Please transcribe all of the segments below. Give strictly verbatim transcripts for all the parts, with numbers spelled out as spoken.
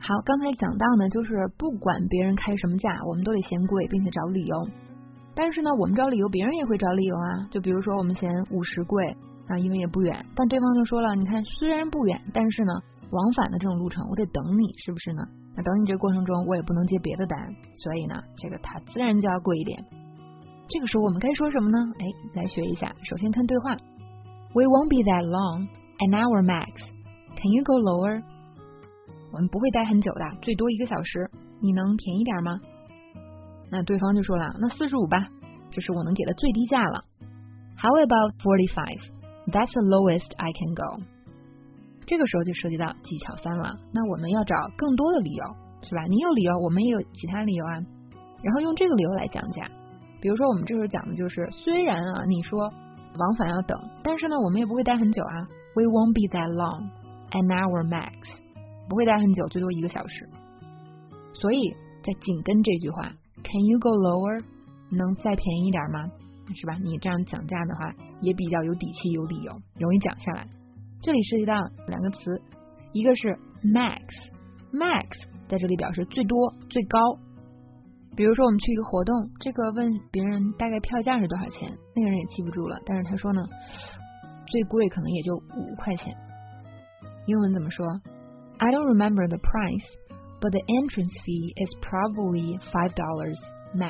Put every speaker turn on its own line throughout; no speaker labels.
好，刚才讲到呢，就是不管别人开什么价，我们都得嫌贵，并且找理由。但是呢，我们找理由，别人也会找理由啊。就比如说我们嫌五十贵啊，因为也不远，但对方就说了，你看虽然不远，但是呢，往返的这种路程我得等你，是不是呢？那等你这个过程中，我也不能接别的单，所以呢，这个它自然就要贵一点。这个时候我们该说什么呢？哎，来学一下。首先看对话 ，We won't be that long, an hour max. Can you go lower? 我们不会待很久的，最多一个小时，你能便宜点吗？那对方就说了，那四十五吧，这是我能给的最低价了。How about forty-five? That's the lowest I can go. 这个时候就涉及到技巧三了，那我们要找更多的理由，是吧？你有理由，我们也有其他理由啊，然后用这个理由来讲价。比如说我们这时候讲的就是，虽然啊你说往返要等，但是呢我们也不会待很久啊。We won't be that long, an hour max. 不会待很久，最多一个小时。所以在紧跟这句话 Can you go lower? 能再便宜一点吗？是吧？你这样讲价的话也比较有底气有理由，容易讲下来。这里涉及到两个词，一个是 max max 在这里表示最多最高。比如说我们去一个活动，这个问别人大概票价是多少钱，那个人也记不住了，但是他说呢最贵可能也就五块钱。英文怎么说？ I don't remember the price, but the entrance fee is probably five dollars max.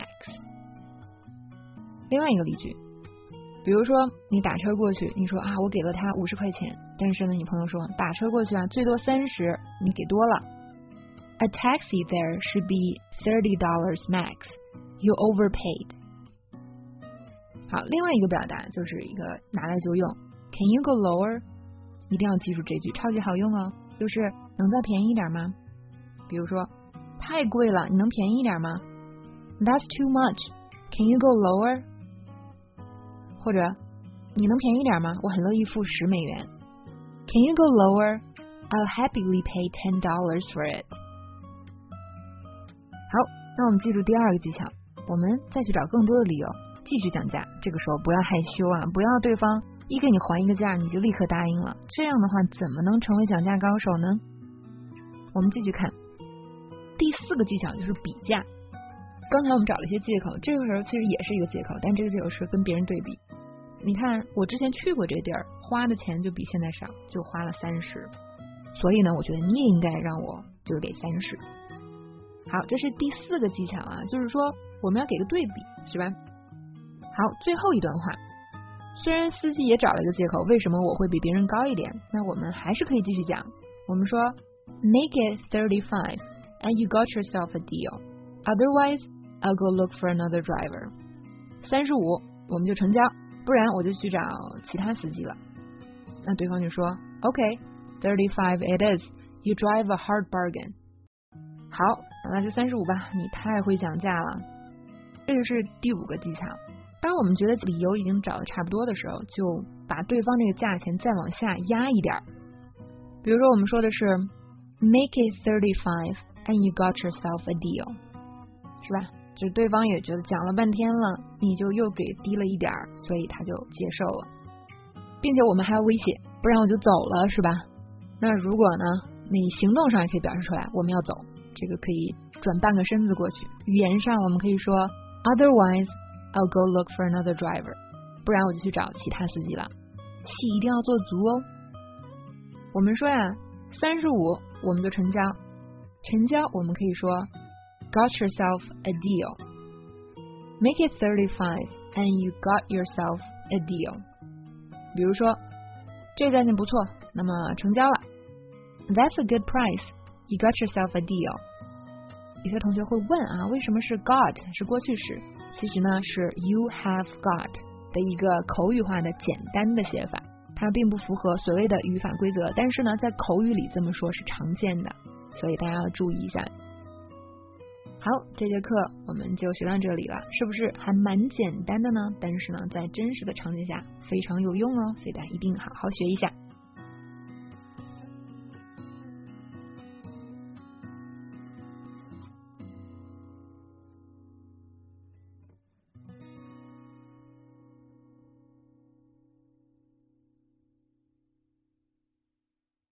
另外一个例句，比如说你打车过去，你说啊我给了他五十块钱，但是呢你朋友说打车过去啊最多三十，你给多了。A taxi there should be thirty dollars max. You overpaid. 好，另外一个表达就是一个拿来就用 Can you go lower? 一定要记住这句，超级好用哦，就是能再便宜一点吗？比如说太贵了，你能便宜一点吗？ That's too much. Can you go lower? 或者你能便宜点吗？我很乐意付十美元。 Can you go lower? I'll happily pay ten dollars for it. 好，那我们记住第二个技巧，我们再去找更多的理由继续讲价。这个时候不要害羞啊，不要对方一给你还一个价你就立刻答应了，这样的话怎么能成为讲价高手呢？我们继续看第四个技巧，就是比价。刚才我们找了一些借口，这个时候其实也是一个借口，但这个借口是跟别人对比。你看我之前去过这地儿，花的钱就比现在少，就花了三十，所以呢我觉得你也应该让我就给三十。好，这是第四个技巧啊，就是说我们要给个对比，是吧？好，最后一段话，虽然司机也找了一个借口，为什么我会比别人高一点，那我们还是可以继续讲。我们说 Make it thirty-five and you got yourself a deal. Otherwise, I'll go look for another driver. 三十五我们就成交，不然我就去找其他司机了。那对方就说 OK, thirty-five it is. You drive a hard bargain. 好，那就三十五吧，你太会讲价了。这就是第五个技巧。当我们觉得理由已经找的差不多的时候，就把对方这个价钱再往下压一点。比如说我们说的是 Make it thirty-five and you got yourself a deal. 是吧？就是对方也觉得讲了半天了，你就又给低了一点，所以他就接受了，并且我们还要威胁，不然我就走了，是吧？那如果呢你行动上也可以表示出来我们要走，这个可以转半个身子过去。语言上我们可以说 Otherwise I'll go look for another driver. 不然我就去找其他司机了，气一定要做足哦。我们说呀三十五我们就成交，成交我们可以说 Got yourself a deal. Make it thirty-five and you got yourself a deal. 比如说这价钱不错，那么成交了。That's a good price. You got yourself a deal. 有些同学会问啊，为什么是 got 是过去式？其实呢是 you have got 的一个口语化的简单的写法，它并不符合所谓的语法规则，但是呢在口语里这么说是常见的，所以大家要注意一下。好，这节课我们就学到这里了，是不是还蛮简单的呢？但是呢在真实的场景下非常有用哦，所以大家一定好好学一下。